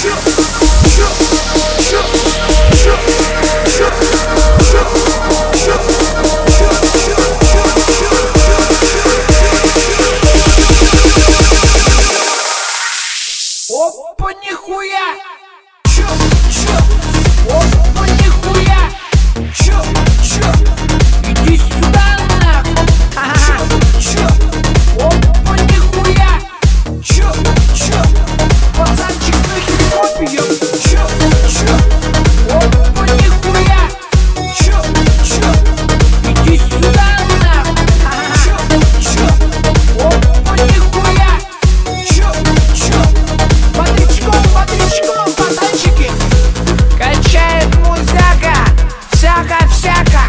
Опа, нихуя! Чё? Опа, нихуя! Чё? Иди сюда, нахуй! Чё? Опа, нихуя! Чё? Пацанчик на хип-хопе, ёп! Чё? Опа, нихуя! Чё? Иди сюда, нахуй! Чё? Опа, нихуя! Чё? Бодрячком, пацанчики! Качает музяка, всяко.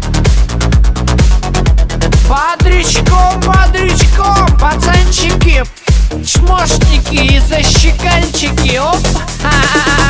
Бодрячком, пацанчики, чмошники и защеканчики, оп!